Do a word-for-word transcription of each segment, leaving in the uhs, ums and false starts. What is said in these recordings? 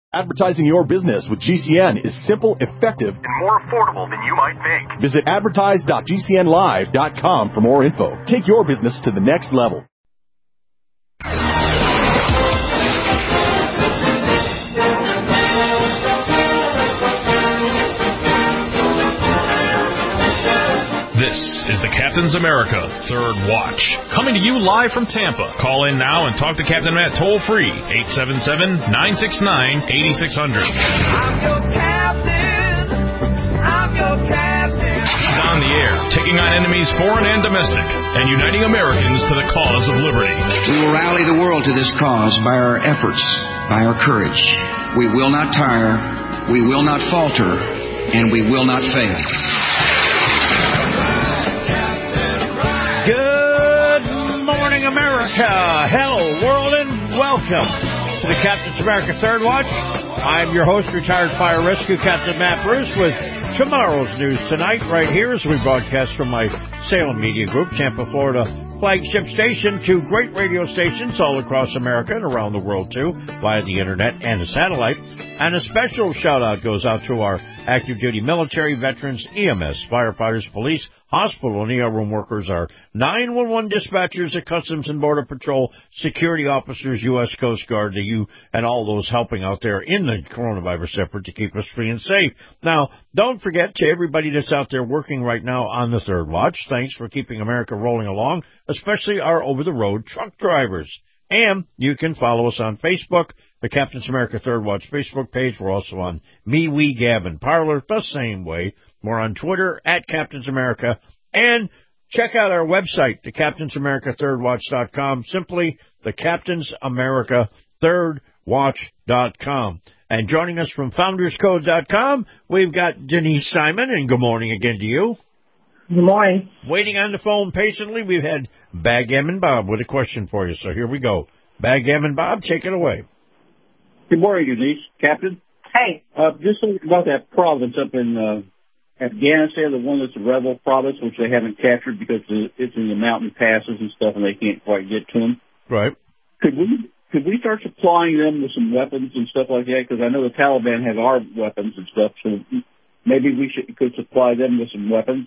Advertising your business with G C N is simple, effective, and more affordable than you might think. Visit advertise dot g c n live dot com for more info. Take your business to the next level. This is the Captain's America Third Watch, coming to you live from Tampa. Call in now and talk to Captain Matt toll-free, eight seven seven, nine six nine, eight six zero zero. I'm your captain. I'm your captain. He's on the air, taking on enemies foreign and domestic, and uniting Americans to the cause of liberty. We will rally the world to this cause by our efforts, by our courage. We will not tire, we will not falter, and we will not fail. Good morning, America. Hello, world, and welcome to the Captain's America Third Watch. I'm your host, retired fire rescue Captain Matt Bruce, with tomorrow's news tonight right here as we broadcast from my Salem Media Group, Tampa, Florida flagship station, to great radio stations all across America and around the world, too, via the internet and the satellite. And a special shout-out goes out to our active-duty military, veterans, E M S, firefighters, police, hospital and E R room workers, our nine one one dispatchers, the Customs and Border Patrol, security officers, U S Coast Guard, the U, and all those helping out there in the coronavirus effort to keep us free and safe. Now, don't forget to everybody that's out there working right now on the Third Watch, thanks for keeping America rolling along, especially our over-the-road truck drivers. And you can follow us on Facebook, the Captain's America Third Watch Facebook page. We're also on MeWe, Gab, and Parler, the same way. We're on Twitter, at Captain's America. And check out our website, the captains america third watch dot com, simply the captains america third watch dot com. And joining us from founders code dot com, we've got Denise Simon, and good morning again to you. Good morning. Waiting on the phone patiently, we've had Backgammon Bob with a question for you, so here we go. Backgammon Bob, take it away. Good morning, Denise. Captain? Hey. Uh, just about that province up in uh, Afghanistan, the one that's a rebel province, which they haven't captured because it's in the mountain passes and stuff, and they can't quite get to them. Right. Could we could we start supplying them with some weapons and stuff like that? Because I know the Taliban have our weapons and stuff, so maybe we should could supply them with some weapons.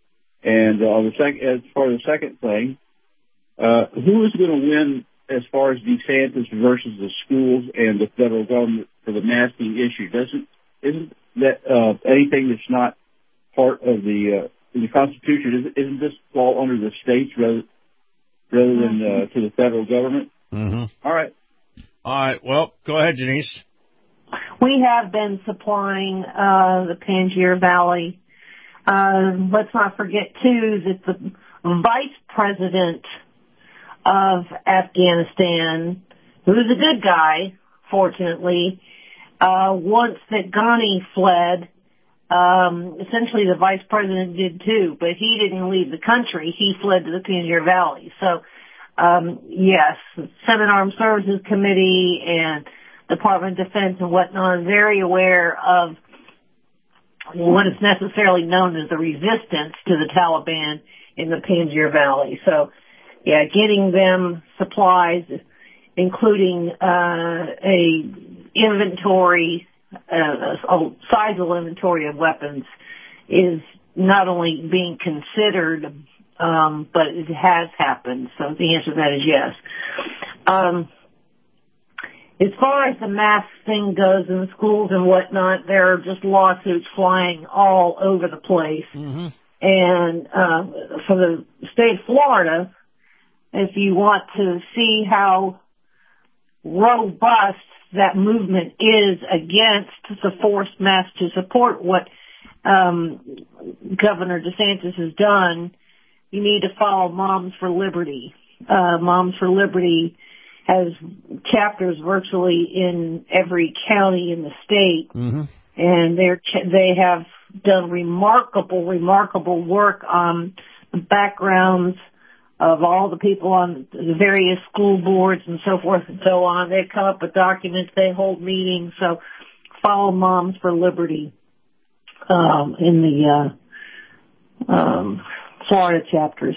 And uh, the sec- as far as the second thing, uh, who is going to win as far as DeSantis versus the schools and the federal government for the masking issue? Doesn't isn't that uh, anything that's not part of the uh, the Constitution? Isn't, isn't this fall under the states rather rather than uh, to the federal government? Mm-hmm. All right. All right. Well, go ahead, Denise. We have been supplying uh, the Panjshir Valley. Uh, let's not forget, too, that the vice president of Afghanistan, who is a good guy, fortunately, uh, once that Ghani fled, um, essentially the vice president did too, but he didn't leave the country. He fled to the Panjshir Valley. So, um, yes, Senate Armed Services Committee and Department of Defense and whatnot are very aware of what is necessarily known as the resistance to the Taliban in the Panjshir Valley. So, yeah, getting them supplies, including uh, a inventory, uh, a sizable inventory of weapons, is not only being considered, um, but it has happened. So the answer to that is yes. Um, As far as the mask thing goes in the schools and whatnot, there are just lawsuits flying all over the place. Mm-hmm. And uh, for the state of Florida, if you want to see how robust that movement is against the forced mask to support what um, Governor DeSantis has done, you need to follow Moms for Liberty. Uh, Moms for Liberty has chapters virtually in every county in the state, mm-hmm. and they're they have done remarkable, remarkable work on the backgrounds of all the people on the various school boards and so forth and so on. They come up with documents, they hold meetings, so follow Moms for Liberty um, in the uh, um, Florida chapters.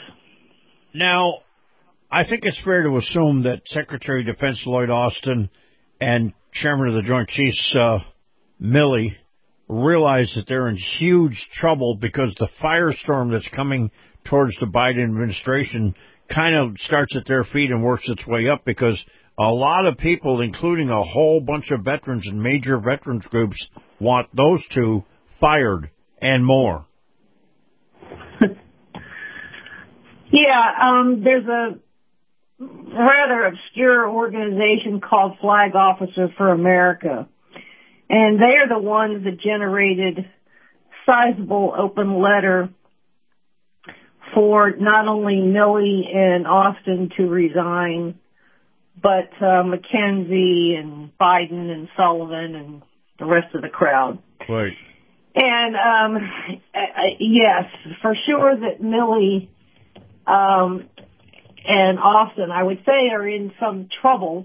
Now, I think it's fair to assume that Secretary of Defense Lloyd Austin and Chairman of the Joint Chiefs, uh, Milley, realize that they're in huge trouble because the firestorm that's coming towards the Biden administration kind of starts at their feet and works its way up, because a lot of people, including a whole bunch of veterans and major veterans groups, want those two fired and more. Yeah, um, there's a rather obscure organization called Flag Officer for America. And they are the ones that generated sizable open letter for not only Milley and Austin to resign, but uh, McKenzie and Biden and Sullivan and the rest of the crowd. Right. And, um, uh, yes, for sure that Milley um, and Austin, I would say, are in some trouble.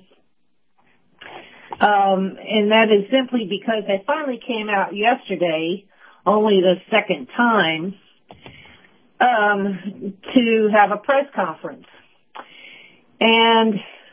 Um, and that is simply because they finally came out yesterday, only the second time, um, to have a press conference. And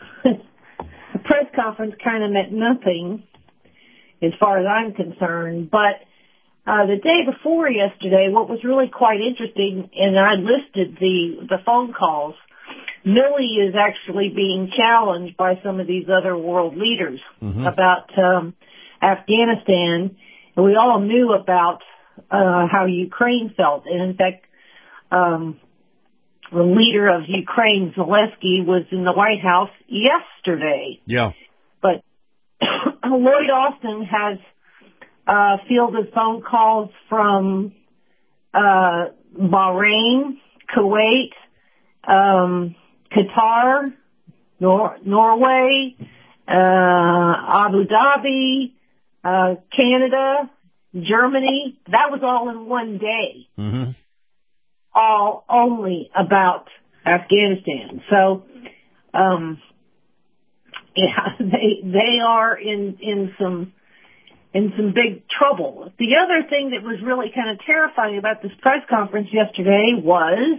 the press conference kind of meant nothing as far as I'm concerned. But uh, the day before yesterday, what was really quite interesting, and I listed the, the phone calls, Milley is actually being challenged by some of these other world leaders mm-hmm. about um, Afghanistan. And we all knew about uh, how Ukraine felt. And in fact, um, the leader of Ukraine, Zelensky, was in the White House yesterday. Yeah. But Lloyd Austin has uh, fielded phone calls from uh, Bahrain, Kuwait, um, Qatar, Nor- Norway, uh, Abu Dhabi, uh, Canada, Germany. That was all in one day. Mm-hmm. All only about Afghanistan. So, um, yeah, they they are in in some in some big trouble. The other thing that was really kind of terrifying about this press conference yesterday was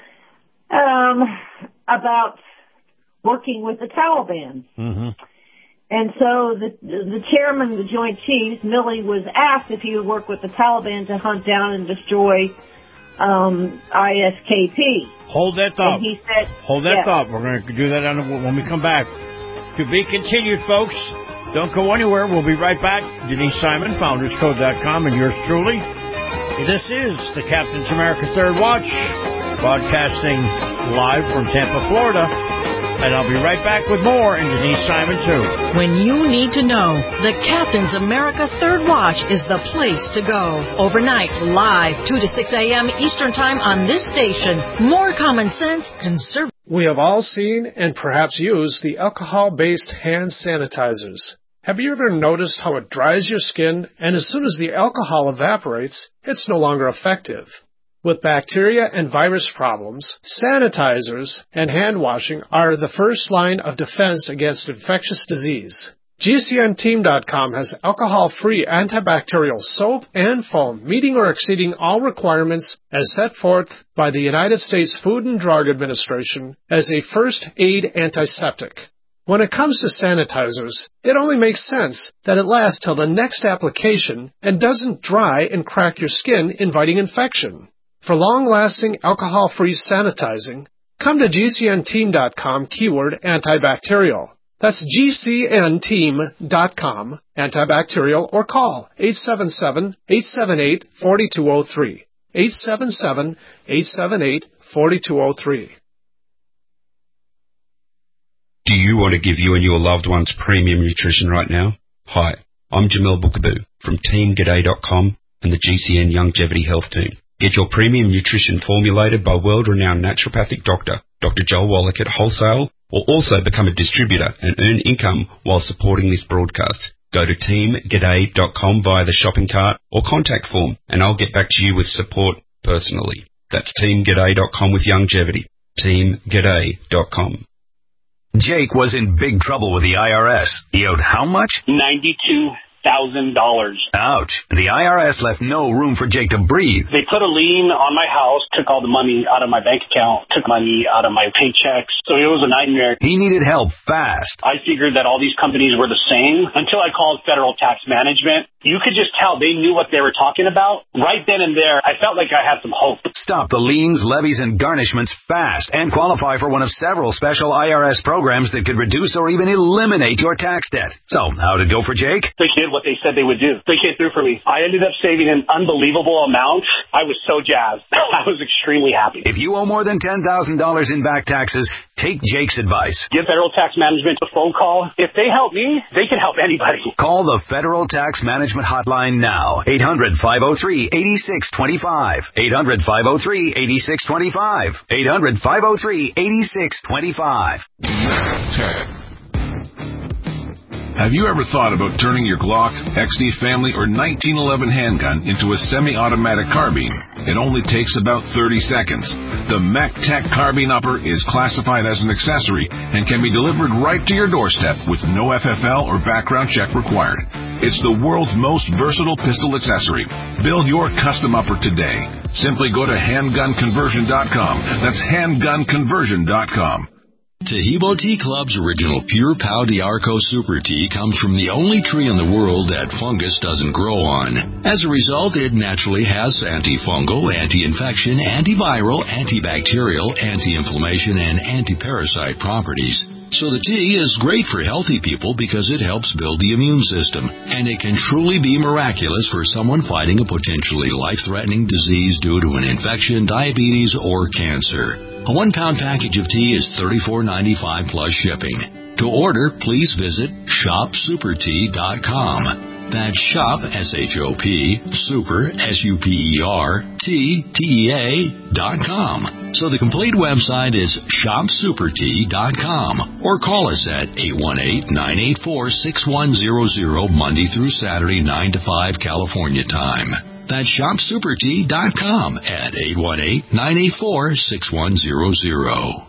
um, about working with the Taliban. Mm-hmm. And so the the chairman of the Joint Chiefs, Milley, was asked if he would work with the Taliban to hunt down and destroy um, I S K P. Hold that thought. And he said, Hold that yeah. thought. We're going to do that on the, when we come back. To be continued, folks. Don't go anywhere. We'll be right back. Denise Simon, founders code dot com, and yours truly. This is the Captain's America Third Watch, broadcasting live from Tampa, Florida. And I'll be right back with more, and Denise Simon, too. When you need to know, the Captain's America Third Watch is the place to go. Overnight, live, two to six a.m. Eastern Time on this station. More common sense, conservative. We have all seen and perhaps used the alcohol-based hand sanitizers. Have you ever noticed how it dries your skin, and as soon as the alcohol evaporates, it's no longer effective? With bacteria and virus problems, sanitizers and hand washing are the first line of defense against infectious disease. G C N team dot com has alcohol-free antibacterial soap and foam meeting or exceeding all requirements as set forth by the United States Food and Drug Administration as a first aid antiseptic. When it comes to sanitizers, it only makes sense that it lasts till the next application and doesn't dry and crack your skin, inviting infection. For long-lasting alcohol-free sanitizing, come to G C N team dot com keyword antibacterial. That's G C N team dot com antibacterial, or call eight seven seven, eight seven eight, four two zero three. eight seven seven, eight seven eight, four two zero three. Do you want to give you and your loved ones premium nutrition right now? Hi, I'm Jamel Bookaboo from team g'day dot com and the G C N Longevity Health Team. Get your premium nutrition formulated by world-renowned naturopathic doctor, Doctor Joel Wallach at wholesale, or also become a distributor and earn income while supporting this broadcast. Go to team g'day dot com via the shopping cart or contact form, and I'll get back to you with support personally. That's team g'day dot com with longevity. team g'day dot com. Jake was in big trouble with the I R S. He owed how much? ninety-two thousand dollars. Ouch. The I R S left no room for Jake to breathe. They put a lien on my house, took all the money out of my bank account, took money out of my paychecks. So it was a nightmare. He needed help fast. I figured that all these companies were the same until I called Federal Tax Management. You could just tell they knew what they were talking about. Right then and there, I felt like I had some hope. Stop the liens, levies, and garnishments fast and qualify for one of several special I R S programs that could reduce or even eliminate your tax debt. So, how did it go for Jake? They did what they said they would do. They came through for me. I ended up saving an unbelievable amount. I was so jazzed. I was extremely happy. If you owe more than ten thousand dollars in back taxes, take Jake's advice. Give Federal Tax Management a phone call. If they help me, they can help anybody. Call the Federal Tax Management Hotline now. eight hundred, five oh three, eight six two five. eight hundred, five oh three, eight six two five. eight hundred, five oh three, eight six two five. Have you ever thought about turning your Glock, X D Family, or nineteen eleven handgun into a semi-automatic carbine? It only takes about thirty seconds. The MacTac Carbine Upper is classified as an accessory and can be delivered right to your doorstep with no F F L or background check required. It's the world's most versatile pistol accessory. Build your custom upper today. Simply go to handgun conversion dot com. That's handgun conversion dot com. Tahibo Tea Club's original Pure Pau D'Arco Super Tea comes from the only tree in the world that fungus doesn't grow on. As a result, it naturally has antifungal, anti-infection, antiviral, antibacterial, anti-inflammation, and anti-parasite properties. So the tea is great for healthy people because it helps build the immune system, and it can truly be miraculous for someone fighting a potentially life-threatening disease due to an infection, diabetes, or cancer. A one-pound package of tea is thirty-four ninety-five plus shipping. To order, please visit shop super tea dot com. That's shop, S H O P, super, S U P E R, T, T E A, dot com. So the complete website is shop super tea dot com. Or call us at eight one eight, nine eight four, six one zero zero Monday through Saturday, nine to five California time. That's shop super tea dot com at eight one eight, nine eight four, six one zero zero.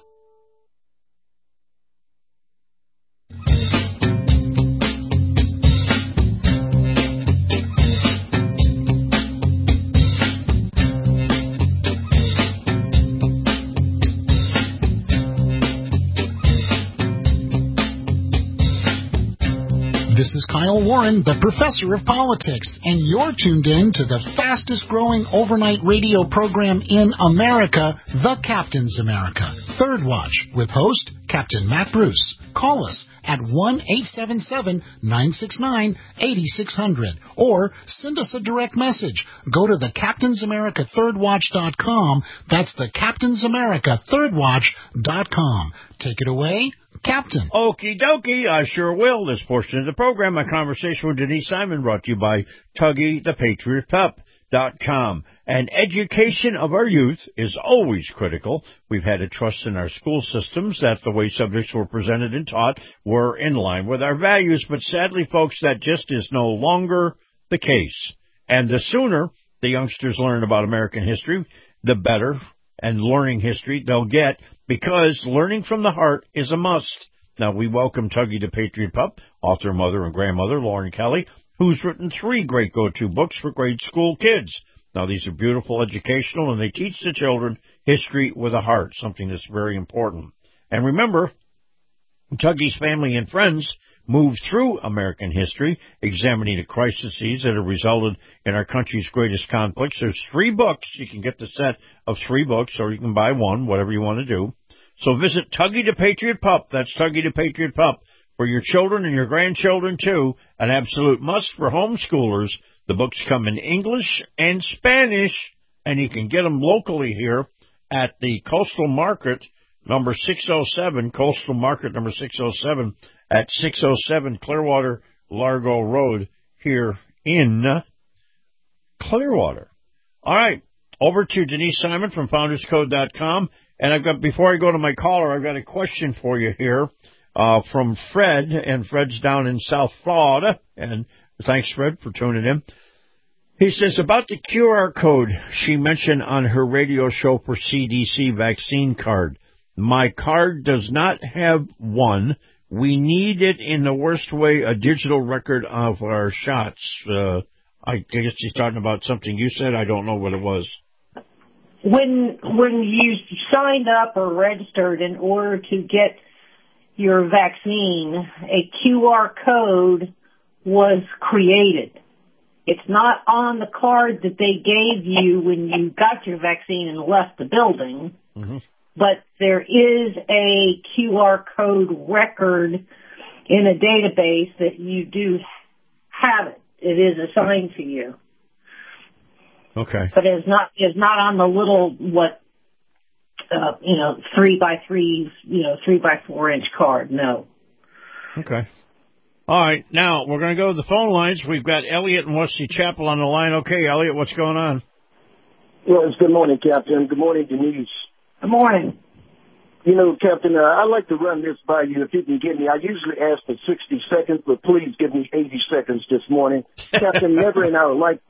This is Kyle Warren, the professor of politics, and you're tuned in to the fastest-growing overnight radio program in America, The Captain's America. Third Watch, with host Captain Matt Bruce. Call us at one eight seven seven, nine six nine, eight six zero zero or send us a direct message. Go to the Captain's America Third Watch dot com. That's the Captain's America Third Watch dot com. Take it away, Captain. Okie dokie, I sure will. This portion of the program, my conversation with Denise Simon, brought to you by Tuggy the Patriot Pup dot com. And education of our youth is always critical. We've had to trust in our school systems that the way subjects were presented and taught were in line with our values, but sadly, folks, that just is no longer the case. And the sooner the youngsters learn about American history, the better and learning history they'll get, because learning from the heart is a must. Now, we welcome Tuggy the Patriot Pup, author, mother, and grandmother, Lauren Kelly, who's written three great go-to books for grade school kids. Now, these are beautiful, educational, and they teach the children history with a heart, something that's very important. And remember, Tuggy's family and friends moved through American history, examining the crises that have resulted in our country's greatest conflicts. There's three books. You can get the set of three books, or you can buy one, whatever you want to do. So visit Tuggy the Patriot Pup. That's Tuggy the Patriot Pup. For your children and your grandchildren, too, an absolute must for homeschoolers. The books come in English and Spanish, and you can get them locally here at the Coastal Market, number six oh seven, Coastal Market number six oh seven, at six oh seven Clearwater Largo Road here in Clearwater. All right, over to Denise Simon from Founders Code dot com. And I've got, before I go to my caller, I've got a question for you here. Uh, from Fred, and Fred's down in South Florida, and thanks, Fred, for tuning in. He says, about the Q R code she mentioned on her radio show for C D C vaccine card. My card does not have one we need it in the worst way, a digital record of our shots. Uh, I guess he's talking about something you said. I don't know what it was. When when you signed up or registered in order to get your vaccine, a Q R code was created. It's not on the card that they gave you when you got your vaccine and left the building, mm-hmm. but there is a Q R code record in a database that you do have it. It is assigned to you. Okay. But it's not, it's not on the little, what, uh, you know, three by three, you know, three by four inch card. No. Okay. All right. Now we're going to go to the phone lines. We've got Elliot in Wesley Chapel on the line. Okay, Elliot, what's going on? Well, it's good morning, Captain. Good morning, Denise. Good morning. You know, Captain, uh, I'd like to run this by you if you can give me. I usually ask for sixty seconds, but please give me eighty seconds this morning. Captain, never in our life,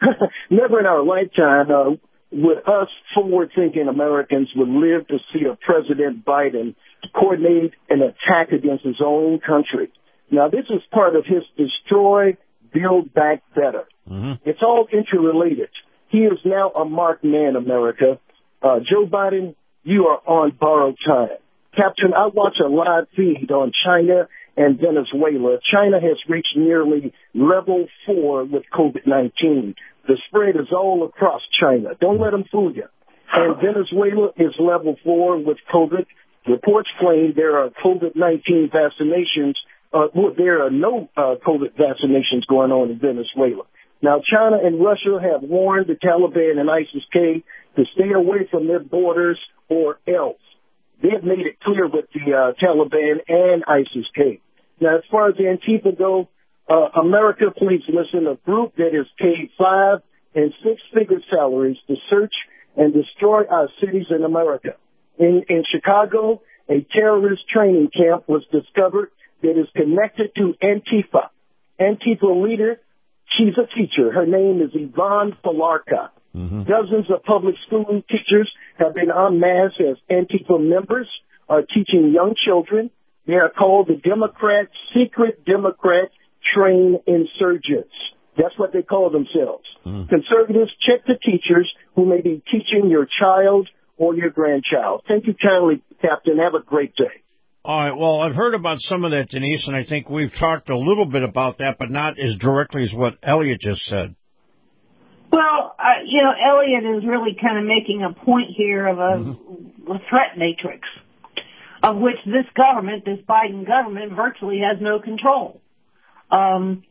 never in our lifetime uh, would us forward-thinking Americans would live to see a President Biden coordinate an attack against his own country. Now, this is part of his destroy, build back better. Mm-hmm. It's all interrelated. He is now a marked man, America. Uh, Joe Biden, you are on borrowed time. Captain, I watch a live feed on China and Venezuela. China has reached nearly level four with COVID nineteen. The spread is all across China. Don't let them fool you. And Venezuela is level four with COVID. Reports claim there are COVID nineteen vaccinations. Uh, well, there are no uh, COVID vaccinations going on in Venezuela. Now, China and Russia have warned the Taliban and ISIS-K to stay away from their borders or else. They have made it clear with the uh, Taliban and ISIS-K. Now, as far as the Antifa go, uh, America, please listen, a group that is paid five and six-figure salaries to search and destroy our cities in America. In, in Chicago, a terrorist training camp was discovered that is connected to Antifa. Antifa leader, she's a teacher. Her name is Yvonne Falarka. Mm-hmm. Dozens of public school teachers have been en masse as Antifa members are teaching young children. They are called the Democrat, secret Democrat train insurgents. That's what they call themselves. Mm-hmm. Conservatives, check the teachers who may be teaching your child or your grandchild. Thank you kindly, Captain. Have a great day. All right, well, I've heard about some of that, Denise, and I think we've talked a little bit about that, but not as directly as what Elliot just said. Well, uh, you know, Elliot is really kind of making a point here of a, mm-hmm. a threat matrix, of which this government, this Biden government, virtually has no control. Um,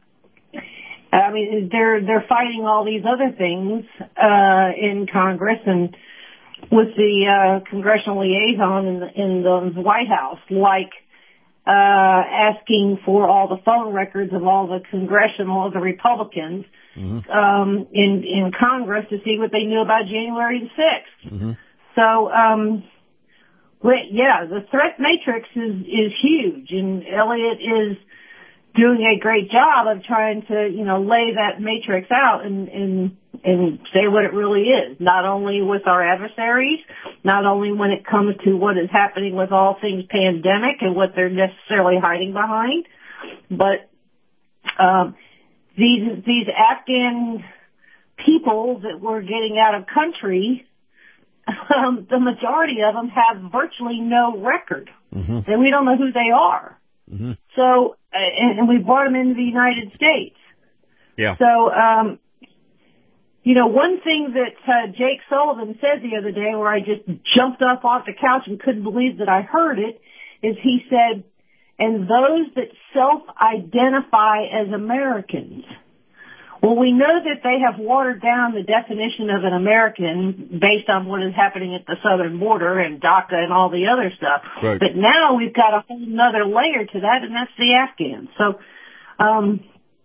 I mean, they're they're fighting all these other things uh, in Congress and with the uh, congressional liaison in the, in the White House, like uh, asking for all the phone records of all the congressional, the Republicans mm-hmm. um, in in Congress to see what they knew about January the sixth. Mm-hmm. So, um, yeah, the threat matrix is is huge, and Elliot is doing a great job of trying to, you know, lay that matrix out and, and, and say what it really is, not only with our adversaries, not only when it comes to what is happening with all things pandemic and what they're necessarily hiding behind, but, um, these, these Afghan people that were getting out of country, um, the majority of them have virtually no record, mm-hmm. and we don't know who they are. Mm-hmm. So, uh, and, and we brought them into the United States. Yeah. So, um, you know, one thing that uh, Jake Sullivan said the other day, where I just jumped up off the couch and couldn't believe that I heard it, is he said, "And those that self-identify as Americans." Well, we know that they have watered down the definition of an American based on what is happening at the southern border and DACA and all the other stuff. Right. But now we've got a whole nother layer to that, and that's the Afghans. So, um,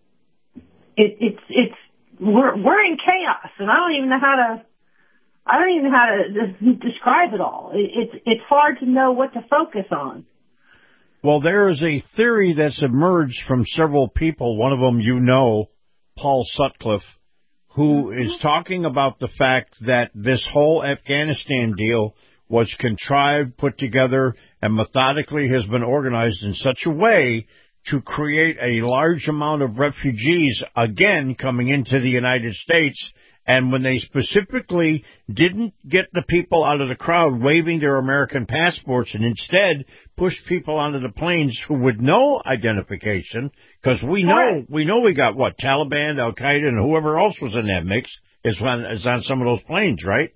it, it's, it's, we're, we're in chaos, and I don't even know how to, I don't even know how to describe it all. It, it's, it's hard to know what to focus on. Well, there is a theory that's emerged from several people. One of them, you know, Paul Sutcliffe, who is talking about the fact that this whole Afghanistan deal was contrived, put together, and methodically has been organized in such a way to create a large amount of refugees, again, coming into the United States. And when they specifically didn't get the people out of the crowd waving their American passports and instead pushed people onto the planes who would know identification, because we know we know we got, what, Taliban, Al-Qaeda, and whoever else was in that mix is on, is on some of those planes, right?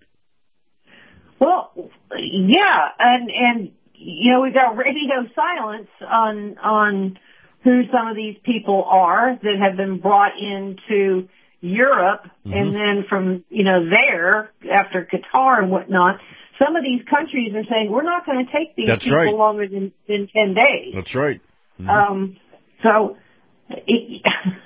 Well, yeah, and, and you know, we've got radio silence on on who some of these people are that have been brought into Europe, mm-hmm. and then from, you know, there, after Qatar and whatnot, some of these countries are saying, we're not going to take these That's people right. longer than, than ten days. That's right. Mm-hmm. Um, so, it,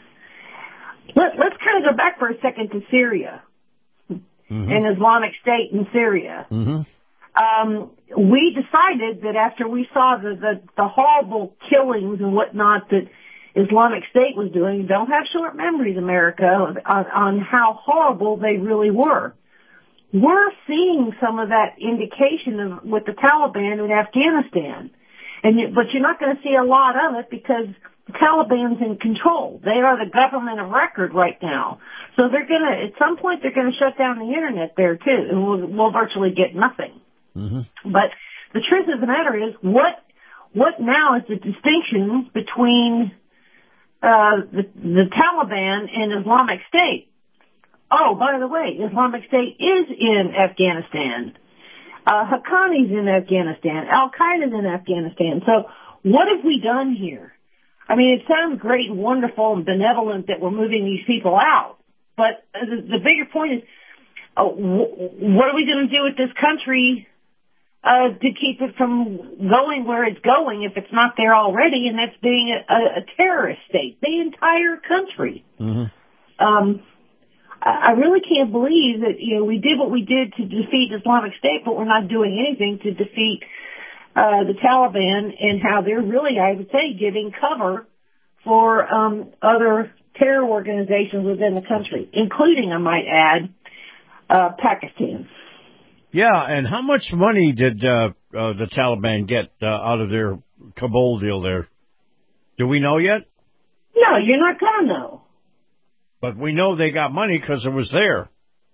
let, let's kind of go back for a second to Syria, mm-hmm. and Islamic State in Syria. Mm-hmm. Um, we decided that after we saw the, the, the horrible killings and whatnot that Islamic State was doing, don't have short memories, America, on, on how horrible they really were. We're seeing some of that indication of, with the Taliban in Afghanistan. And you, but you're not going to see a lot of it because the Taliban's in control. They are the government of record right now. So they're going to, at some point, they're going to shut down the internet there too, and we'll, we'll virtually get nothing. Mm-hmm. But the truth of the matter is, what what now is the distinction between uh, the, the Taliban and Islamic State? Oh, by the way, Islamic State is in Afghanistan. Uh, Haqqani's in Afghanistan. Al-Qaeda's in Afghanistan. So what have we done here? I mean, it sounds great and wonderful and benevolent that we're moving these people out. But the, the bigger point is, uh, w- what are we going to do with this country uh, to keep it from going where it's going if it's not there already, and that's being a, a, a terrorist state, the entire country. Mm-hmm. Um, I really can't believe that, you know, we did what we did to defeat Islamic State, but we're not doing anything to defeat uh, the Taliban, and how they're really, I would say, giving cover for um, other terror organizations within the country, including, I might add, uh, Pakistan. Yeah, and how much money did uh, uh, the Taliban get uh, out of their Kabul deal there? Do we know yet? No, you're not going to know. But we know they got money because it was there.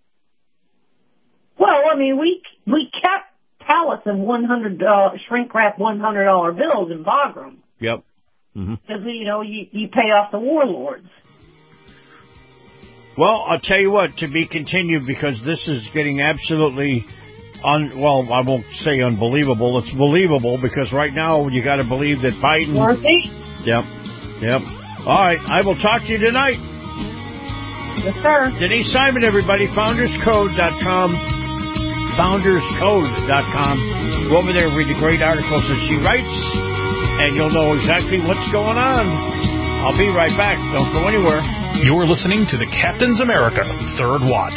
Well, I mean, we we kept pallets of one hundred uh, shrink wrap one hundred dollar bills in Bagram. Yep. Because mm-hmm. you know you you pay off the warlords. Well, I'll tell you what, to be continued, because this is getting absolutely un. Well, I won't say unbelievable. It's believable, because right now you got to believe that Biden. Worthy? Yep. Yep. All right. I will talk to you tonight. Yes, sir. Denise Simon, everybody, founders code dot com. founders code dot com. Go over there, read the great articles that she writes, and you'll know exactly what's going on. I'll be right back. Don't go anywhere. You're listening to the Captain's America Third Watch.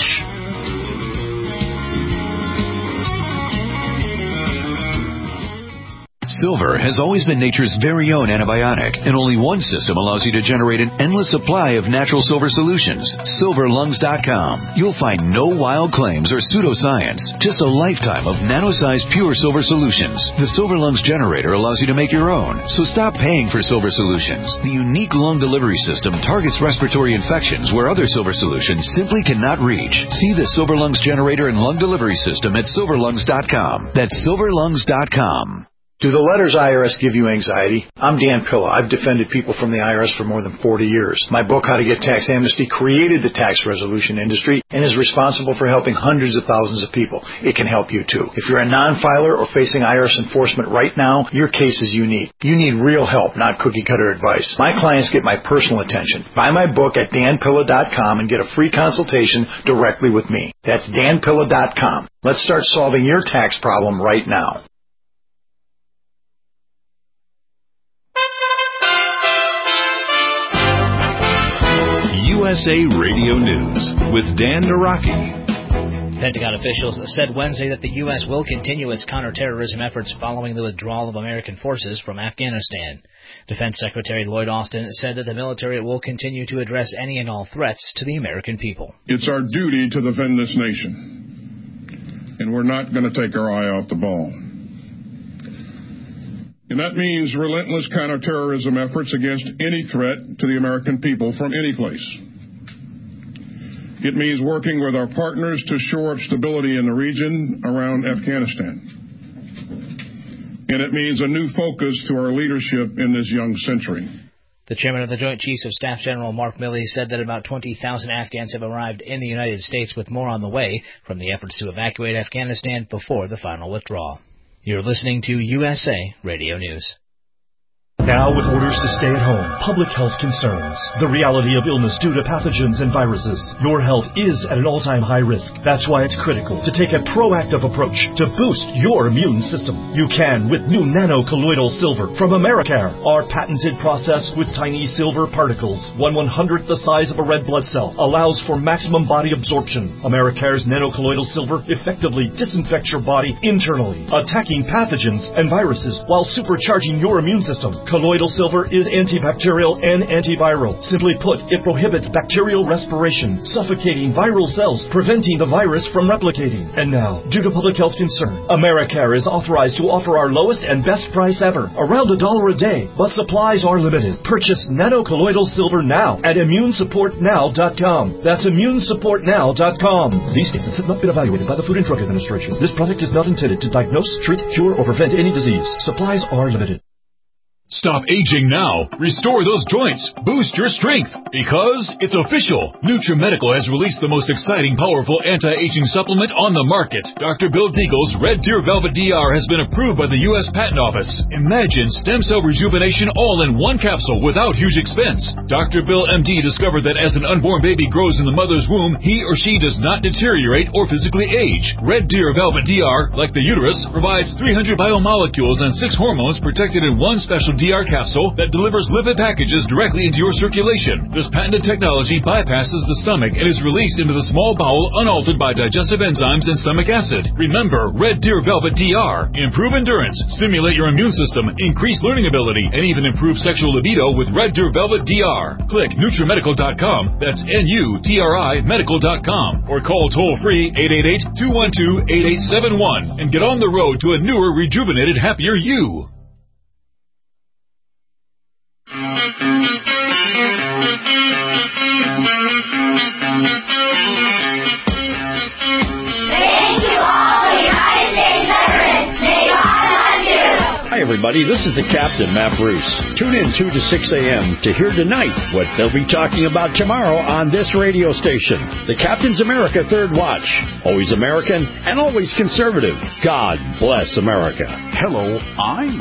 Silver has always been nature's very own antibiotic, and only one system allows you to generate an endless supply of natural silver solutions. silver lungs dot com. You'll find no wild claims or pseudoscience, just a lifetime of nano-sized pure silver solutions. The Silver Lungs generator allows you to make your own, so stop paying for silver solutions. The unique lung delivery system targets respiratory infections where other silver solutions simply cannot reach. See the Silver Lungs generator and lung delivery system at silver lungs dot com. That's silver lungs dot com. Do the letters I R S give you anxiety? I'm Dan Pilla. I've defended people from the I R S for more than forty years. My book, How to Get Tax Amnesty, created the tax resolution industry and is responsible for helping hundreds of thousands of people. It can help you too. If you're a non-filer or facing I R S enforcement right now, your case is unique. You need real help, not cookie-cutter advice. My clients get my personal attention. Buy my book at dan pilla dot com and get a free consultation directly with me. That's dan pilla dot com. Let's start solving your tax problem right now. U S A Radio News with Dan Naraki. Pentagon officials said Wednesday that the U S will continue its counterterrorism efforts following the withdrawal of American forces from Afghanistan. Defense Secretary Lloyd Austin said that the military will continue to address any and all threats to the American people. It's our duty to defend this nation. and we're not going to take our eye off the ball. And that means relentless counterterrorism efforts against any threat to the American people from any place. It means working with our partners to shore up stability in the region around Afghanistan. And it means a new focus to our leadership in this young century. The chairman of the Joint Chiefs of Staff, General Mark Milley, said that about twenty thousand Afghans have arrived in the United States, with more on the way from the efforts to evacuate Afghanistan before the final withdrawal. You're listening to U S A Radio News. Now, with orders to stay at home, public health concerns, the reality of illness due to pathogens and viruses, your health is at an all-time high risk. That's why it's critical to take a proactive approach to boost your immune system. You can with new nano-colloidal silver from Americare. Our patented process with tiny silver particles, one one-hundredth the size of a red blood cell, allows for maximum body absorption. Americare's nano-colloidal silver effectively disinfects your body internally, attacking pathogens and viruses while supercharging your immune system. Colloidal silver is antibacterial and antiviral. Simply put, it prohibits bacterial respiration, suffocating viral cells, preventing the virus from replicating. And now, due to public health concern, Americare is authorized to offer our lowest and best price ever, around a dollar a day, but supplies are limited. Purchase nano-colloidal silver now at immune support now dot com. That's immune support now dot com. These statements have not been evaluated by the Food and Drug Administration. This product is not intended to diagnose, treat, cure, or prevent any disease. Supplies are limited. Stop aging now. Restore those joints. Boost your strength. Because it's official. NutriMedical has released the most exciting, powerful anti-aging supplement on the market. Doctor Bill Deagle's Red Deer Velvet D R has been approved by the U S Patent Office. Imagine stem cell rejuvenation all in one capsule without huge expense. Doctor Bill M D discovered that as an unborn baby grows in the mother's womb, he or she does not deteriorate or physically age. Red Deer Velvet D R, like the uterus, provides three hundred biomolecules and six hormones protected in one special D R capsule that delivers lipid packages directly into your circulation. This patented technology bypasses the stomach and is released into the small bowel unaltered by digestive enzymes and stomach acid. Remember, Red Deer Velvet D R. Improve endurance, stimulate your immune system, increase learning ability, and even improve sexual libido with Red Deer Velvet D R. Click NutriMedical dot com, that's N U T R I medical dot com, or call toll-free eight eight eight, two one two, eight eight seven one and get on the road to a newer, rejuvenated, happier you. Hi, everybody. This is the Captain, Matt Bruce. Tune in two to six a.m. to hear tonight what they'll be talking about tomorrow on this radio station. The Captain's America Third Watch. Always American and always conservative. God bless America. Hello, I'm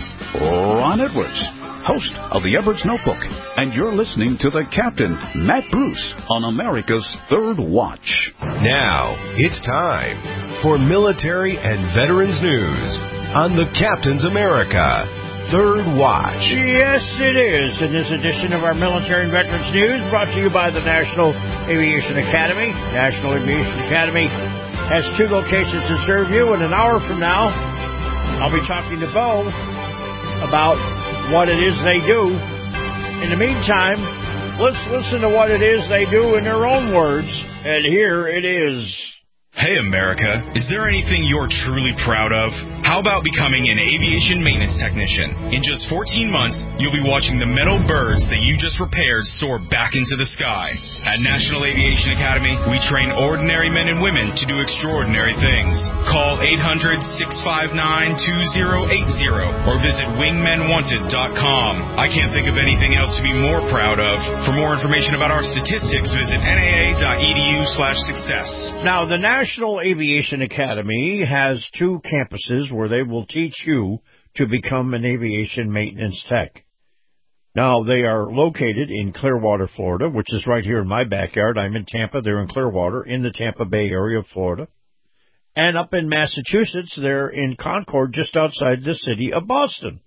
Ron Edwards, host of the Edwards Notebook, and you're listening to the Captain, Matt Bruce, on America's Third Watch. Now, it's time for military and veterans news on the Captain's America Third Watch. Yes, it is. In this edition of our Military and Veterans News, brought to you by the National Aviation Academy. National Aviation Academy has two locations to serve you, and an hour from now, I'll be talking to Bo about what it is they do. In the meantime, let's listen to what it is they do in their own words, and here it is. Hey, America, is there anything you're truly proud of? How about becoming an aviation maintenance technician? In just fourteen months, you'll be watching the metal birds that you just repaired soar back into the sky. At National Aviation Academy, we train ordinary men and women to do extraordinary things. Call eight hundred, six five nine, two zero eight zero or visit wingmen wanted dot com. I can't think of anything else to be more proud of. For more information about our statistics, visit N A A dot E D U slash success. Now, the National Aviation Academy has two campuses where they will teach you to become an aviation maintenance tech. Now, they are located in Clearwater, Florida, which is right here in my backyard. I'm in Tampa. They're in Clearwater, in the Tampa Bay area of Florida. And up in Massachusetts, they're in Concord, just outside the city of Boston.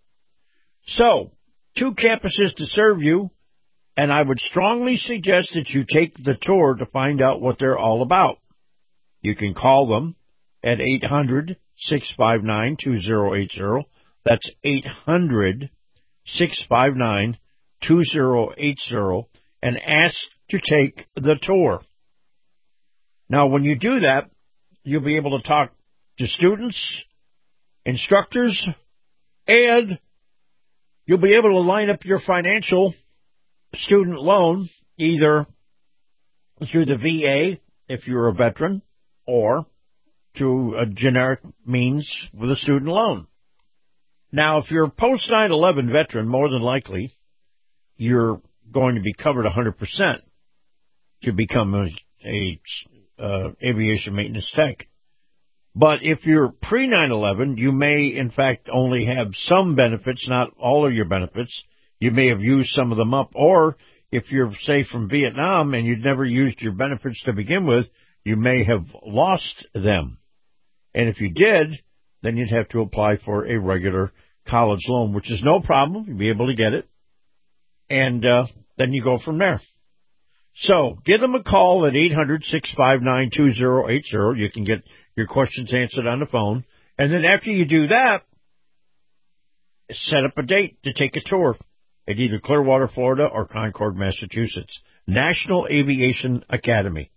So, two campuses to serve you, and I would strongly suggest that you take the tour to find out what they're all about. You can call them at eight hundred, six five nine, two zero eight zero. That's eight hundred, six five nine, two zero eight zero, and ask to take the tour. Now, when you do that, you'll be able to talk to students, instructors, and you'll be able to line up your financial student loan either through the V A if you're a veteran or through a generic means with a student loan. Now, if you're a post nine eleven veteran, more than likely you're going to be covered one hundred percent to become a, a uh, aviation maintenance tech. But if you're pre nine eleven, you may, in fact, only have some benefits, not all of your benefits. You may have used some of them up. Or if you're, say, from Vietnam and you'd never used your benefits to begin with, you may have lost them. And if you did, then you'd have to apply for a regular college loan, which is no problem. You'll be able to get it. And uh, then you go from there. So give them a call at eight hundred, six five nine, two zero eight zero. You can get your questions answered on the phone. And then after you do that, set up a date to take a tour at either Clearwater, Florida or Concord, Massachusetts. National Aviation Academy.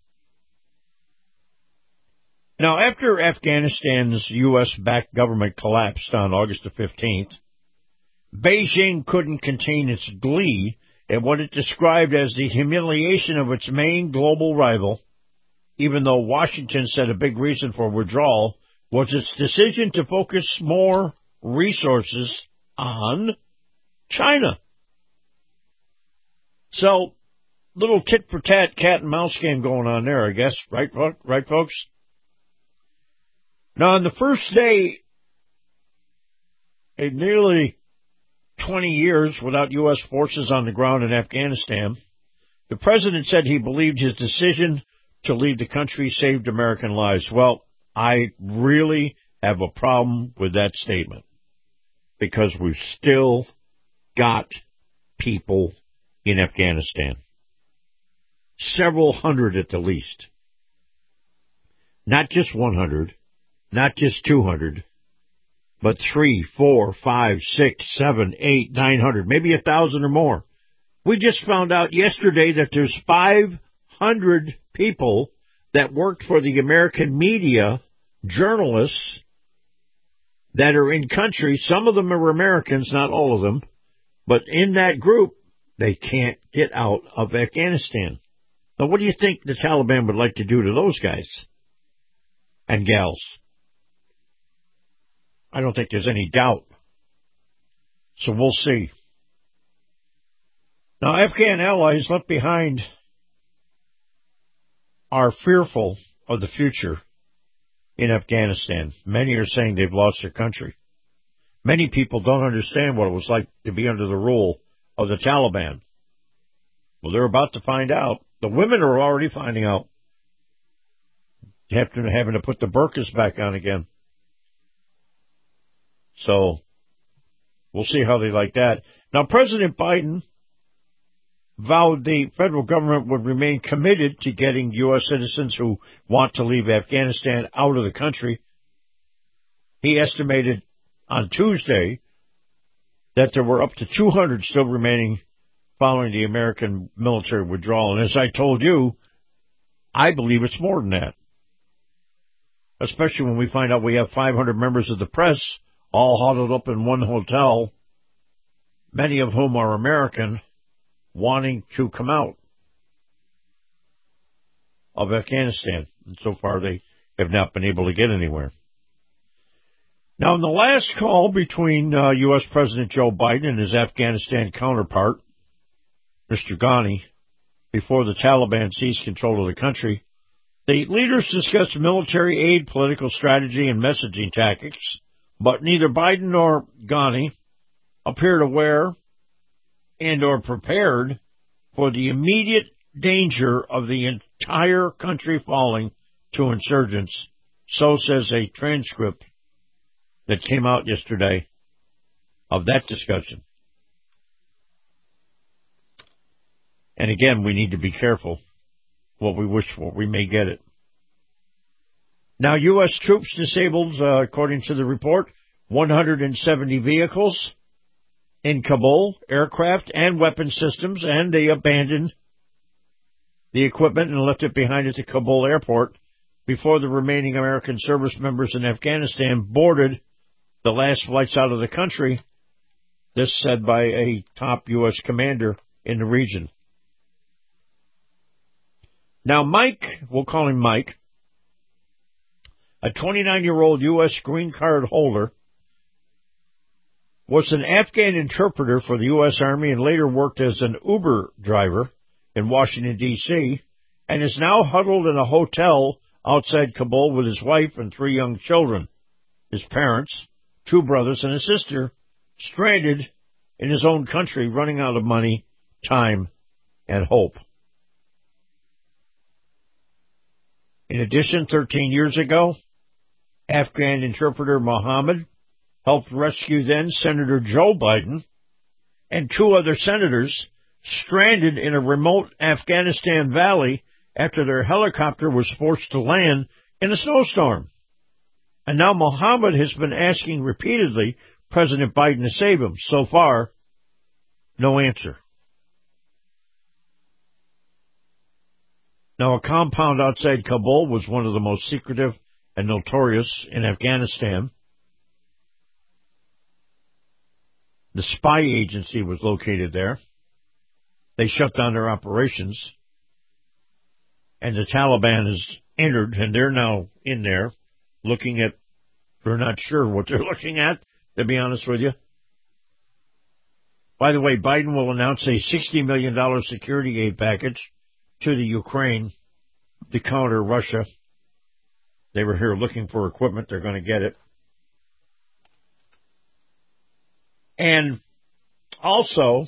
Now, after Afghanistan's U S-backed government collapsed on August the fifteenth, Beijing couldn't contain its glee at what it described as the humiliation of its main global rival, even though Washington said a big reason for withdrawal was its decision to focus more resources on China. So, little tit-for-tat cat-and-mouse game going on there, I guess. Right, right, folks? Now, on the first day in nearly twenty years without U S forces on the ground in Afghanistan, the president said he believed his decision to leave the country saved American lives. Well, I really have a problem with that statement because we've still got people in Afghanistan. Several hundred at the least. Not just one hundred, not just two hundred, but three, four, five, six, seven, eight, nine hundred, maybe a thousand or more. We just found out yesterday that there's five hundred people that worked for the American media, journalists, that are in country. Some of them are Americans, not all of them, but in that group, they can't get out of Afghanistan. Now, what do you think the Taliban would like to do to those guys and gals? I don't think there's any doubt. So we'll see. Now, Afghan allies left behind are fearful of the future in Afghanistan. Many are saying they've lost their country. Many people don't understand what it was like to be under the rule of the Taliban. Well, they're about to find out. The women are already finding out. Having to put the burqas back on again. So, we'll see how they like that. Now, President Biden vowed the federal government would remain committed to getting U S citizens who want to leave Afghanistan out of the country. He estimated on Tuesday that there were up to two hundred still remaining following the American military withdrawal. And as I told you, I believe it's more than that. Especially when we find out we have five hundred members of the press all huddled up in one hotel, many of whom are American, wanting to come out of Afghanistan. And so far they have not been able to get anywhere. Now, in the last call between uh, U S President Joe Biden and his Afghanistan counterpart, Mister Ghani, before the Taliban seized control of the country, the leaders discussed military aid, political strategy, and messaging tactics, but neither Biden nor Ghani appeared aware and or prepared for the immediate danger of the entire country falling to insurgents. So says a transcript that came out yesterday of that discussion. And again, we need to be careful what we wish for. We may get it. Now, U S troops disabled, uh, according to the report, one hundred seventy vehicles in Kabul, aircraft and weapon systems, and they abandoned the equipment and left it behind at the Kabul airport before the remaining American service members in Afghanistan boarded the last flights out of the country. This said by a top U S commander in the region. Now, Mike, we'll call him Mike, a twenty-nine-year-old U S green card holder, was an Afghan interpreter for the U S Army and later worked as an Uber driver in Washington, D C, and is now huddled in a hotel outside Kabul with his wife and three young children, his parents, two brothers, and a sister, stranded in his own country, running out of money, time, and hope. In addition, thirteen years ago, Afghan interpreter Mohammed helped rescue then-Senator Joe Biden and two other senators stranded in a remote Afghanistan valley after their helicopter was forced to land in a snowstorm. And now Mohammed has been asking repeatedly President Biden to save him. So far, no answer. Now, a compound outside Kabul was one of the most secretive and notorious in Afghanistan. The spy agency was located there. They shut down their operations. And the Taliban has entered, and they're now in there looking at, they're not sure what they're looking at, to be honest with you. By the way, Biden will announce a sixty million dollars security aid package to the Ukraine to counter Russia. They were here looking for equipment. They're going to get it. And also,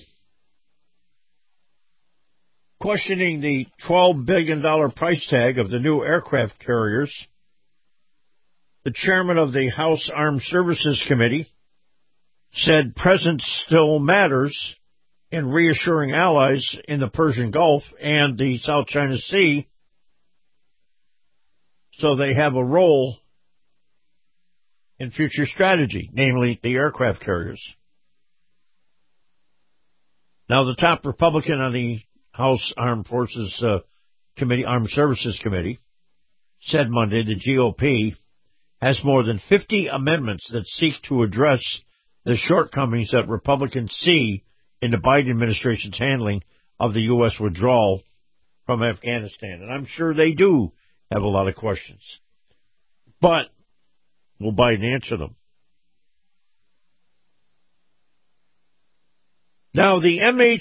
questioning the twelve billion dollars price tag of the new aircraft carriers, the chairman of the House Armed Services Committee said presence still matters in reassuring allies in the Persian Gulf and the South China Sea, so they have a role in future strategy, namely the aircraft carriers. Now, the top Republican on the House Armed Forces uh, Committee, Armed Services Committee, said Monday the G O P has more than fifty amendments that seek to address the shortcomings that Republicans see in the Biden administration's handling of the U S withdrawal from Afghanistan. And I'm sure they do have a lot of questions. But will Biden answer them? Now, the M H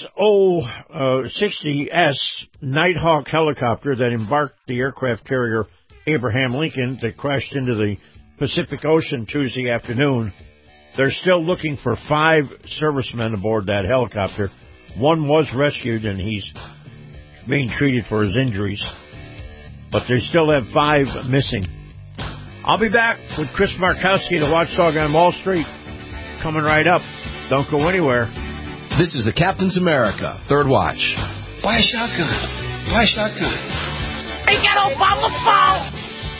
sixty S Nighthawk helicopter that embarked the aircraft carrier Abraham Lincoln that crashed into the Pacific Ocean Tuesday afternoon, they're still looking for five servicemen aboard that helicopter. One was rescued, and he's being treated for his injuries. But they still have five missing. I'll be back with Chris Markowski, the Watchdog on Wall Street, coming right up. Don't go anywhere. This is the Captain's America, Third Watch. Why a shotgun? Why a shotgun? Hey, get off on the phone!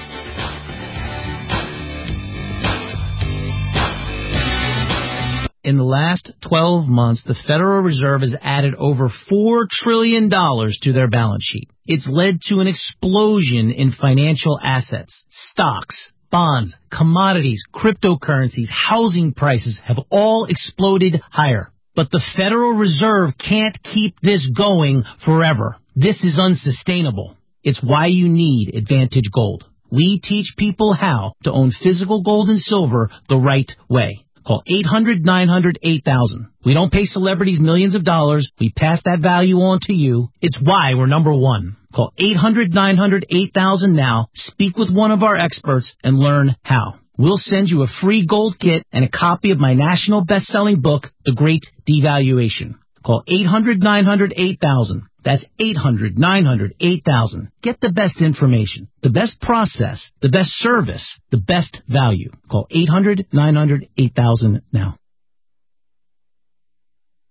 In the last twelve months, the Federal Reserve has added over four trillion dollars to their balance sheet. It's led to an explosion in financial assets. Stocks, bonds, commodities, cryptocurrencies, housing prices have all exploded higher. But the Federal Reserve can't keep this going forever. This is unsustainable. It's why you need Advantage Gold. We teach people how to own physical gold and silver the right way. Call eight hundred nine hundred eight thousand. We don't pay celebrities millions of dollars. We pass that value on to you. It's why we're number one. Call eight hundred nine hundred eight thousand now. Speak with one of our experts and learn how. We'll send you a free gold kit and a copy of my national best-selling book, The Great Devaluation. Call eight hundred nine hundred eight thousand. That's eight hundred nine hundred eight thousand. Get the best information, the best process, the best service, the best value. Call eight hundred nine hundred eight thousand now.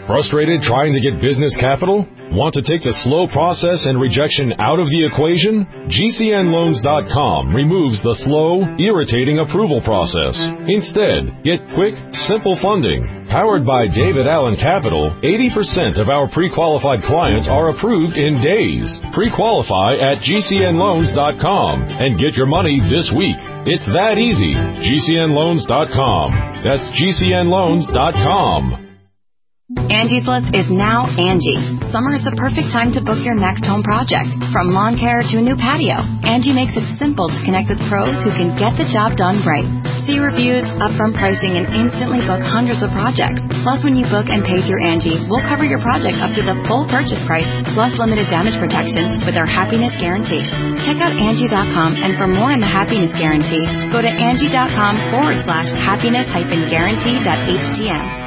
Frustrated trying to get business capital? Want to take the slow process and rejection out of the equation? G C N loans dot com removes the slow, irritating approval process. Instead, get quick, simple funding. Powered by David Allen Capital, eighty percent of our pre-qualified clients are approved in days. Pre-qualify at G C N loans dot com and get your money this week. It's that easy. G C N loans dot com. That's G C N loans dot com. Angie's List is now Angie. Summer is the perfect time to book your next home project. From lawn care to a new patio, Angie makes it simple to connect with pros who can get the job done right. See reviews, upfront pricing, and instantly book hundreds of projects. Plus, when you book and pay through Angie, we'll cover your project up to the full purchase price, plus limited damage protection with our Happiness Guarantee. Check out Angie dot com, and for more on the Happiness Guarantee, go to Angie dot com forward slash happiness hyphen guarantee dot H T M.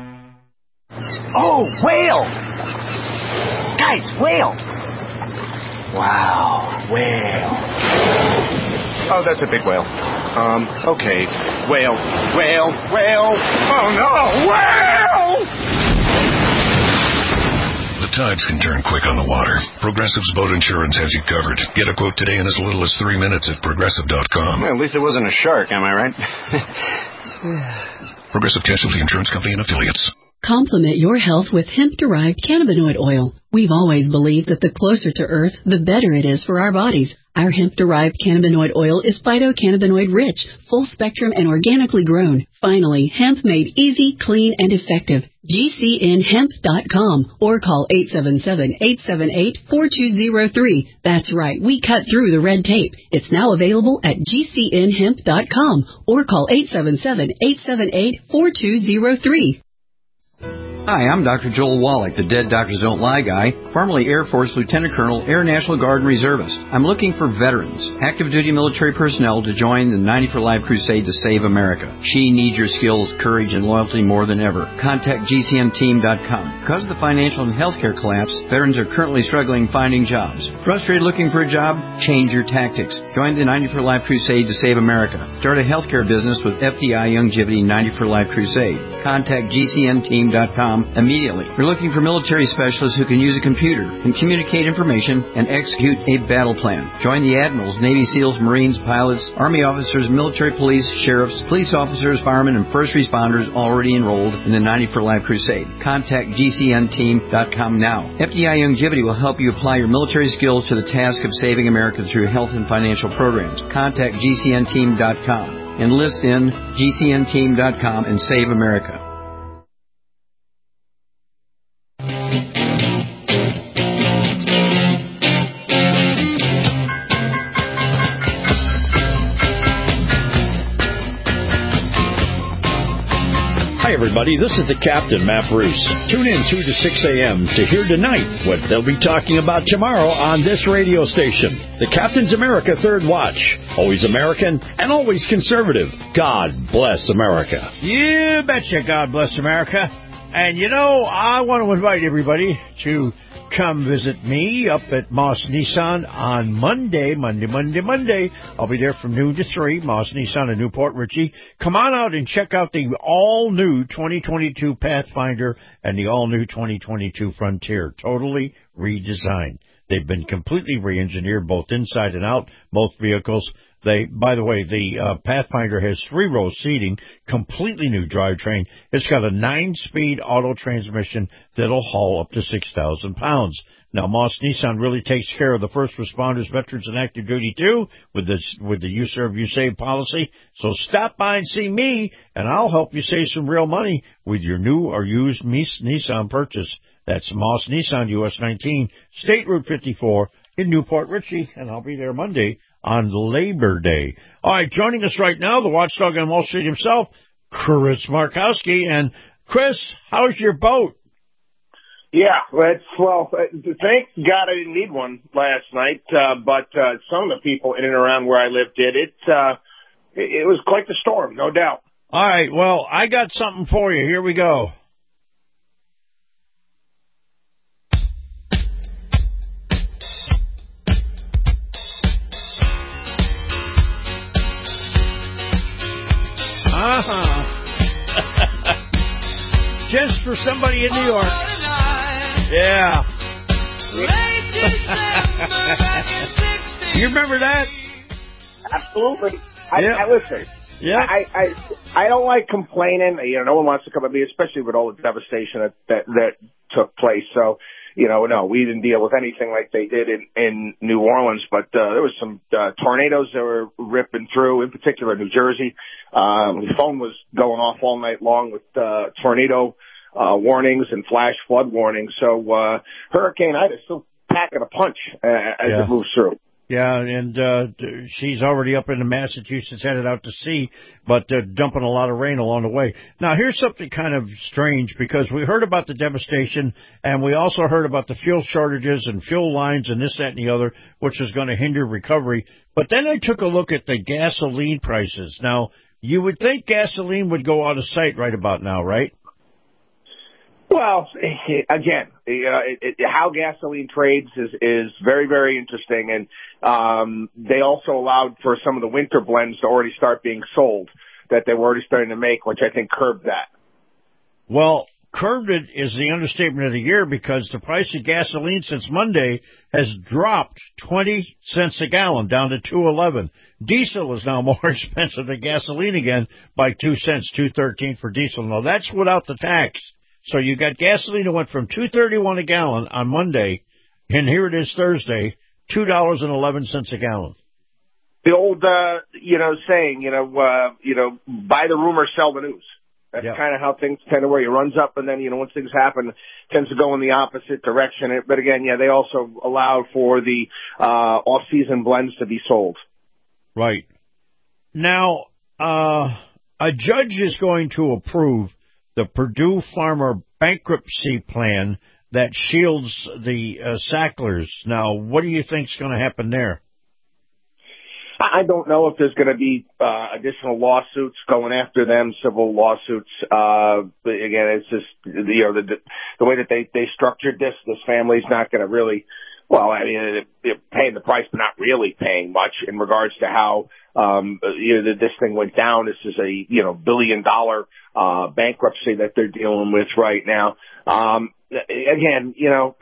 Oh, whale! Guys, whale! Wow, whale. Oh, that's a big whale. Um, okay. Whale, whale, whale. Oh, no, whale! The tides can turn quick on the water. Progressive's boat insurance has you covered. Get a quote today in as little as three minutes at progressive dot com. Well, at least it wasn't a shark, am I right? Progressive Casualty Insurance Company and Affiliates. Complement your health with hemp-derived cannabinoid oil. We've always believed that the closer to Earth, the better it is for our bodies. Our hemp-derived cannabinoid oil is phytocannabinoid-rich, full-spectrum, and organically grown. Finally, hemp made easy, clean, and effective. G C N hemp dot com or call eight seven seven, eight seven eight, four two zero three. That's right, we cut through the red tape. It's now available at G C N hemp dot com or call eight seven seven, eight seven eight, four two zero three. Hi, I'm Doctor Joel Wallach, the Dead Doctors Don't Lie guy, formerly Air Force Lieutenant Colonel, Air National Guard and Reservist. I'm looking for veterans, active duty military personnel to join the ninety for Life crusade to save America. She needs your skills, courage, and loyalty more than ever. Contact G C N team dot com. Because of the financial and healthcare collapse, veterans are currently struggling finding jobs. Frustrated looking for a job? Change your tactics. Join the ninety for Life crusade to save America. Start a healthcare business with F D I Youngevity ninety for Life crusade. Contact G C N team dot com immediately. We're looking for military specialists who can use a computer, can communicate information, and execute a battle plan. Join the admirals, Navy SEALs, Marines, pilots, Army officers, military police, sheriffs, police officers, firemen, and first responders already enrolled in the ninety for Life crusade. Contact G C N team dot com now. F D I Youngevity will help you apply your military skills to the task of saving America through health and financial programs. Contact G C N team dot com. Enlist in G C N team dot com and save America. Hi, everybody. This is the Captain, Matt Bruce. Tune in two to six a.m. to hear tonight what they'll be talking about tomorrow on this radio station. The Captain's America Third Watch. Always American and always conservative. God bless America. You betcha, God bless America. And, you know, I want to invite everybody to come visit me up at Moss Nissan on Monday, Monday, Monday, Monday. I'll be there from noon to three, Moss Nissan in Newport Richey. Come on out and check out the all-new twenty twenty-two Pathfinder and the all-new twenty twenty-two Frontier, totally redesigned. They've been completely re-engineered, both inside and out, both vehicles. They, by the way, the uh, Pathfinder has three-row seating, completely new drivetrain. It's got a nine-speed auto transmission that'll haul up to six thousand pounds. Now, Moss Nissan really takes care of the first responders, veterans, and active duty, too, with this, with the You Serve, You Save policy. So stop by and see me, and I'll help you save some real money with your new or used Nissan purchase. That's Moss Nissan, U S nineteen, State Route fifty-four in Newport Richey, and I'll be there Monday on Labor Day. All right, joining us right now, the watchdog on Wall Street himself, Chris Markowski. And, Chris, how's your boat? Yeah, it's, well, thank God I didn't need one last night, uh, but uh, some of the people in and around where I live did. It, uh, it was quite the storm, no doubt. All right, well, I got something for you. Here we go. Uh-huh. just for somebody in New York. Yeah. You remember that? Absolutely. I, Yep. I listen. Yeah. I, I I don't like complaining. You know, no one wants to come at me, especially with all the devastation that that, that took place. So, you know, no, we didn't deal with anything like they did in, in New Orleans, but uh, there was some uh, tornadoes that were ripping through, in particular New Jersey. Um, the phone was going off all night long with uh, tornado uh, warnings and flash flood warnings. So uh, Hurricane Ida's still packing a punch uh, as Yeah. it moves through. Yeah, and uh, she's already up into Massachusetts, headed out to sea, but uh, dumping a lot of rain along the way. Now, here's something kind of strange, because we heard about the devastation, and we also heard about the fuel shortages and fuel lines and this, that, and the other, which is going to hinder recovery. But then I took a look at the gasoline prices. Now, you would think gasoline would go out of sight right about now, right? Well, again, you know, it, it, how gasoline trades is, is very, very interesting. And um, they also allowed for some of the winter blends to already start being sold that they were already starting to make, which I think curbed that. Well, curbed it is the understatement of the year, because the price of gasoline since Monday has dropped twenty cents a gallon, down to two eleven. Diesel is now more expensive than gasoline again by two cents, two thirteen for diesel. Now, that's without the tax. So you got gasoline that went from two thirty-one a gallon on Monday, and here it is Thursday, two dollars and eleven cents a gallon. The old, uh, you know, saying, you know, uh, you know, buy the rumor, sell the news. That's Yep. kind of how things tend to work. It runs up, and then, you know, once things happen, it tends to go in the opposite direction. But again, yeah, they also allowed for the uh, off-season blends to be sold. Right. Now, uh, a judge is going to approve the Purdue Farmer bankruptcy plan that shields the uh, Sacklers. Now, what do you think is going to happen there? I don't know if there's going to be uh, additional lawsuits going after them, civil lawsuits. Uh, but again, it's just, you know, the, the way that they, they structured this, this family's not going to really, well, I mean, they're paying the price, but not really paying much in regards to how, um, you know, this thing went down. This is a, you know, billion dollar, uh, bankruptcy that they're dealing with right now. Um, again, you know,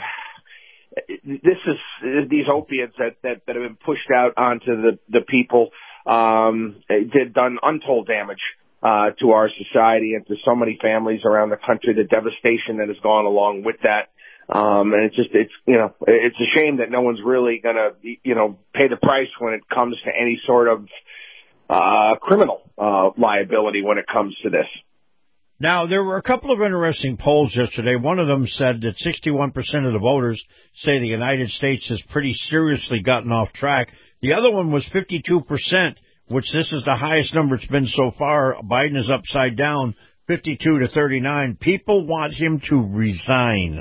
this is these opiates that, that, that have been pushed out onto the, the people, um, did done untold damage, uh, to our society and to so many families around the country, the devastation that has gone along with that. Um, and it's just, it's, you know, it's a shame that no one's really gonna, you know, pay the price when it comes to any sort of, uh, criminal, uh, liability when it comes to this. Now, there were a couple of interesting polls yesterday. One of them said that sixty-one percent of the voters say the United States has pretty seriously gotten off track. The other one was fifty-two percent, which this is the highest number it's been so far. Biden is upside down, fifty-two to thirty-nine. People want him to resign.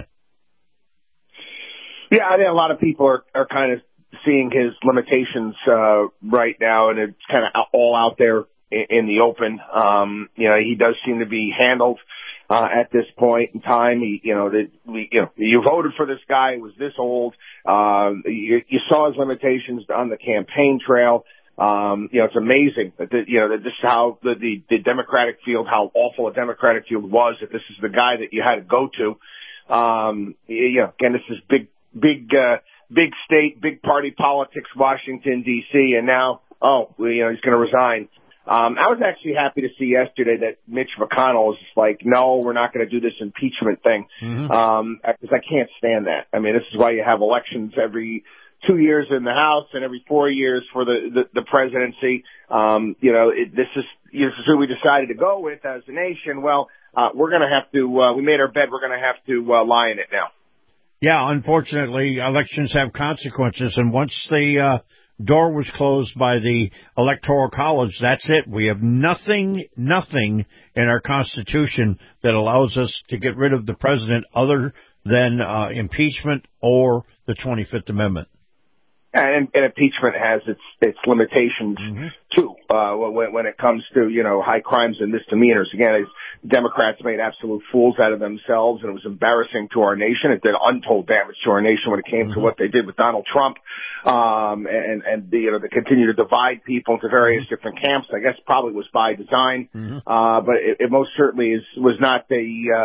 Yeah, I think a lot of people are, are kind of seeing his limitations uh, right now, and it's kind of all out there in, in the open. Um, you know, he does seem to be handled uh, at this point in time. He, you know, that we, you know, you voted for this guy who was this old. Um, you, you saw his limitations on the campaign trail. Um, you know, it's amazing that, the, you know, that this is how the, the, the Democratic field, how awful a Democratic field was, that this is the guy that you had to go to. Um, you know, again, this is big, big, uh, big state, big party politics, Washington, D C, and now, oh, you know, he's going to resign. Um, I was actually happy to see yesterday that Mitch McConnell was like, no, we're not going to do this impeachment thing. Mm-hmm. Um, because I can't stand that. I mean, this is why you have elections every two years in the House and every four years for the, the, the presidency. Um, you know, it, this is, you know, this is who we decided to go with as a nation. Well, uh, we're going to have to, uh, we made our bed. We're going to have to, uh, lie in it now. Yeah, unfortunately, elections have consequences, and once the uh, door was closed by the Electoral College, that's it. We have nothing, nothing in our Constitution that allows us to get rid of the president other than uh, impeachment or the twenty-fifth Amendment. And, and impeachment has its its limitations, mm-hmm. too, uh, when, when it comes to, you know, high crimes and misdemeanors. Again, Democrats made absolute fools out of themselves, and it was embarrassing to our nation. It did untold damage to our nation when it came mm-hmm. to what they did with Donald Trump, um, and, and the, you know, they continue to divide people into various mm-hmm. different camps. I guess probably was by design, mm-hmm. uh, but it, it most certainly is was not the uh,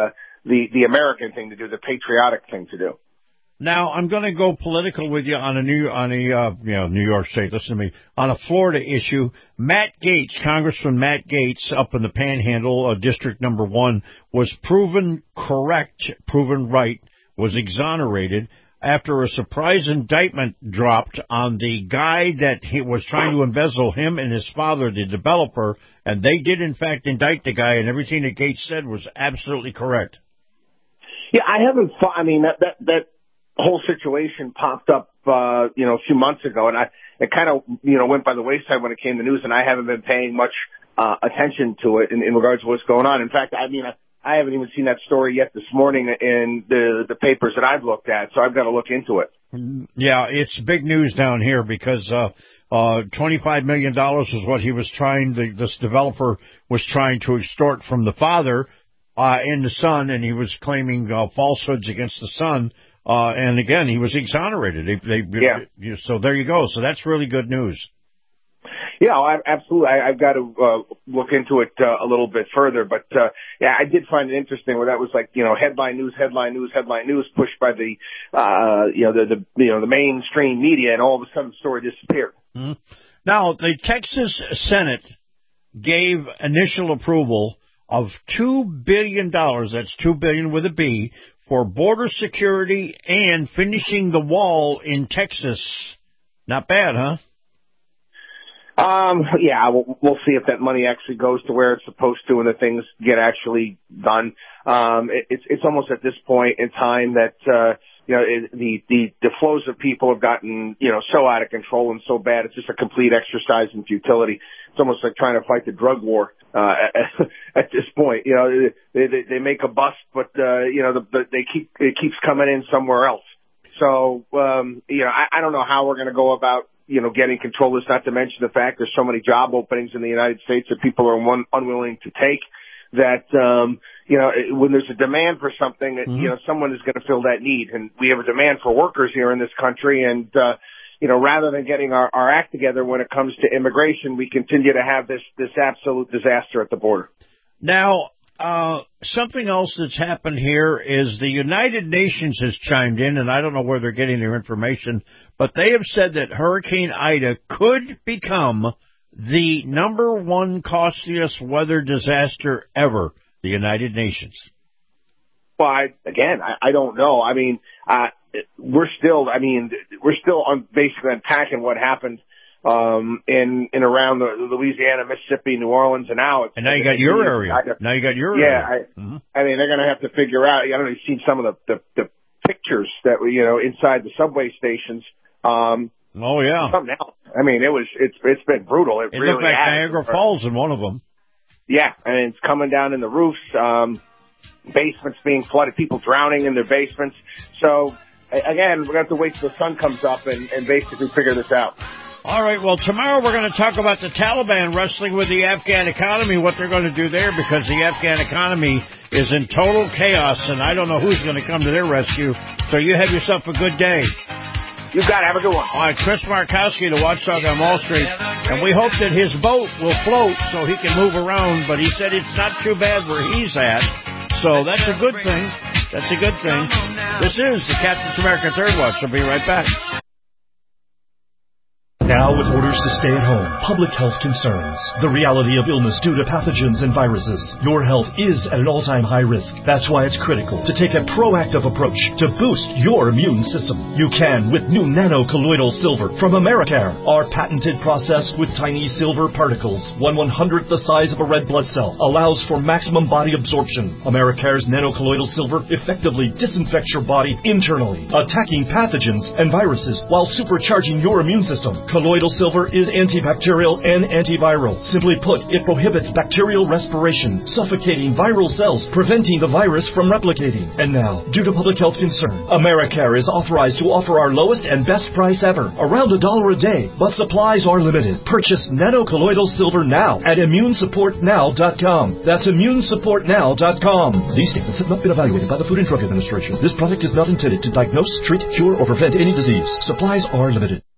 the, the American thing to do, the patriotic thing to do. Now, I'm going to go political with you on a new, on a, uh, you know, New York State, listen to me, on a Florida issue. Matt Gaetz, Congressman Matt Gaetz, up in the Panhandle, uh, District Number One, was proven correct, proven right, was exonerated after a surprise indictment dropped on the guy that he was trying to embezzle, him and his father, the developer, and they did, in fact, indict the guy, and everything that Gaetz said was absolutely correct. Yeah, I haven't, I mean, that, that, that, whole situation popped up, uh, you know, a few months ago, and I, it kind of, you know, went by the wayside when it came to news, and I haven't been paying much, uh, attention to it in, in regards to what's going on. In fact, I mean, I, I haven't even seen that story yet this morning in the, the papers that I've looked at, so I've got to look into it. Yeah, it's big news down here because, uh, uh, twenty-five million dollars is what he was trying, the, this developer was trying to extort from the father, uh, and the son, and he was claiming, uh, falsehoods against the son. Uh, and again, he was exonerated. They, they, yeah. So there you go. So that's really good news. Yeah, I, absolutely. I, I've got to uh, look into it uh, a little bit further. But, uh, yeah, I did find it interesting where that was like, you know, headline news, headline news, headline news pushed by the, uh, you know, the, the, you know, the mainstream media, and all of a sudden the story disappeared. Mm-hmm. Now, the Texas Senate gave initial approval of two billion dollars, that's two billion dollars with a B, for border security and finishing the wall in Texas. Not bad, huh? Um, yeah, we'll, we'll see if that money actually goes to where it's supposed to and the things get actually done. Um, it, it's, it's almost at this point in time that, uh, you know, it, the, the, the flows of people have gotten, you know, so out of control and so bad. It's just a complete exercise in futility. It's almost like trying to fight the drug war, uh, at, at this point. You know, they, they, they make a bust, but, uh, you know, the, the, they keep, it keeps coming in somewhere else. So, um, you know, I, I don't know how we're going to go about, you know, getting control of this, not to mention the fact there's so many job openings in the United States that people are one, unwilling to take that, um, you know, when there's a demand for something, mm-hmm. you know, someone is going to fill that need. And we have a demand for workers here in this country. And, uh, you know, rather than getting our, our act together when it comes to immigration, we continue to have this, this absolute disaster at the border. Now, uh, something else that's happened here is the United Nations has chimed in, and I don't know where they're getting their information, but they have said that Hurricane Ida could become the number one costliest weather disaster ever, the United Nations. Well, I, again, I, I don't know. I mean, uh, we're still, I mean, we're still on basically unpacking what happened um, in in around the Louisiana, Mississippi, New Orleans, and now. It's, and now you got your area. Now you got your yeah, area. I, mm-hmm. I mean, they're going to have to figure out. I don't know. You've seen some of the, the, the pictures that were, you know, inside the subway stations. Um, oh yeah. Something else. I mean, it was. It's it's been brutal. It, it really looked like has. Niagara Falls in one of them. Yeah, and it's coming down in the roofs. Um, basements being flooded. People drowning in their basements. So again, we're going to have to wait till the sun comes up and, and basically figure this out. All right, well, tomorrow we're going to talk about the Taliban wrestling with the Afghan economy, what they're going to do there, because the Afghan economy is in total chaos, and I don't know who's going to come to their rescue. So you have yourself a good day. You got it. Have a good one. All right, Chris Markowski, the Watchdog on Wall Street, and we hope that his boat will float so he can move around, but he said it's not too bad where he's at, so that's a good thing. That's a good thing. This is the Captain's America Third Watch. I'll be right back. Now with orders to stay at home, public health concerns, the reality of illness due to pathogens and viruses, your health is at an all-time high risk. That's why it's critical to take a proactive approach to boost your immune system. You can with new nano-colloidal silver from Americare. Our patented process with tiny silver particles, one one-hundredth the size of a red blood cell, allows for maximum body absorption. Americare's nano-colloidal silver effectively disinfects your body internally, attacking pathogens and viruses while supercharging your immune system. Colloidal silver is antibacterial and antiviral. Simply put, it prohibits bacterial respiration, suffocating viral cells, preventing the virus from replicating. And now, due to public health concern, Americare is authorized to offer our lowest and best price ever, around a dollar a day, but supplies are limited. Purchase nano-colloidal silver now at immune support now dot com. That's immune support now dot com. These statements have not been evaluated by the Food and Drug Administration. This product is not intended to diagnose, treat, cure, or prevent any disease. Supplies are limited.